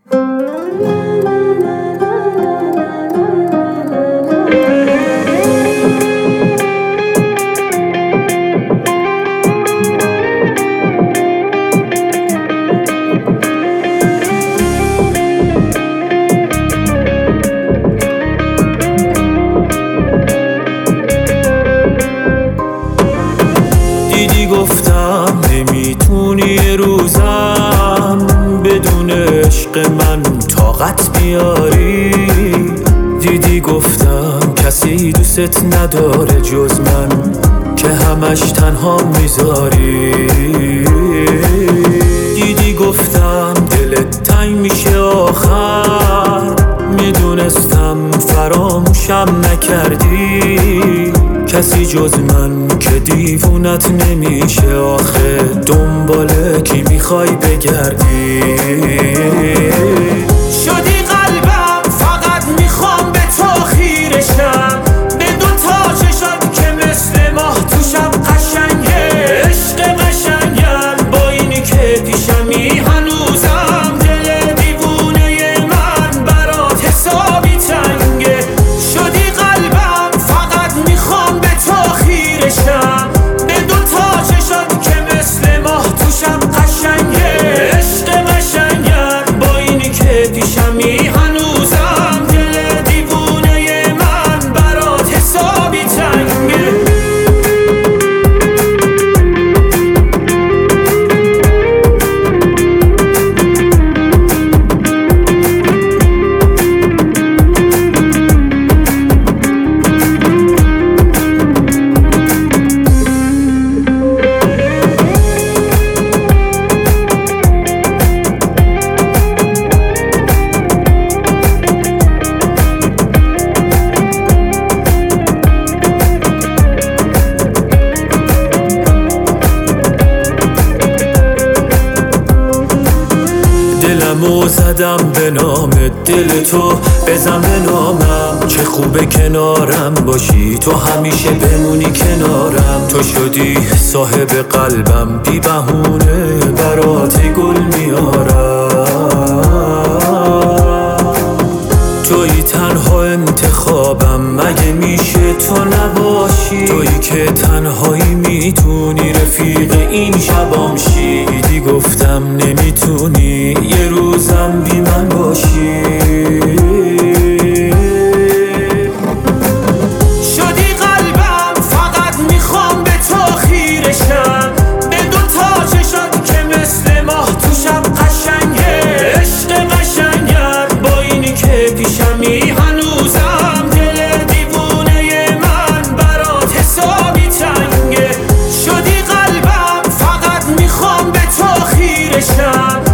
دیدی گفتم نمیتونی یه روزم بدون عشق من طاقت بیاری. دیدی گفتم کسی دوست نداره جز من که همش تنها میذاری. دیدی گفتم دلت تنگ میشه آخر، میدونستم فراموشم نکردی. کسی جز من که دیوونت نمیشه آخه، دنبال کی میخوای بگردی؟ شدی قلبم فقط میخوام به تو خیرشم، بدون تا چشات که مثل ماه تو شب قشنگه. عشق قشنگم با اینی که پیشمی هنوزم، دل دیوونه من برات حسابی تنگه. شدی قلبم فقط میخوام به تو خیرشم، بدون تا چشات که مثل ماه تو شب قشنگه. عشق قشنگم با اینی که پیشمی هنوزم، دل دیوونه من برات حسابی تنگه. دلمو زدم به نام دل تو، بزن به نامم. چه خوبه کنارم باشی، تو همیشه بمونی کنارم. تو شدی صاحب قلبم، بی بهونه برات گل میارم. تویی تنها انتخابم، مگه میشه تو نباشی؟ تویی که تنهایی میتونی رفیق این شبام شی. دیدی گفتم نمیتونی یه روزم بی من باشی. شدی قلبم فقط میخوام به تو خیرشم، بدون تا چشات که مثل ماه تو شب قشنگه. عشق قشنگم با اینی که پیشمی هنوزم، دل دیوونه من برات حسابی تنگه. شدی قلبم فقط میخوام به تو خیرشم،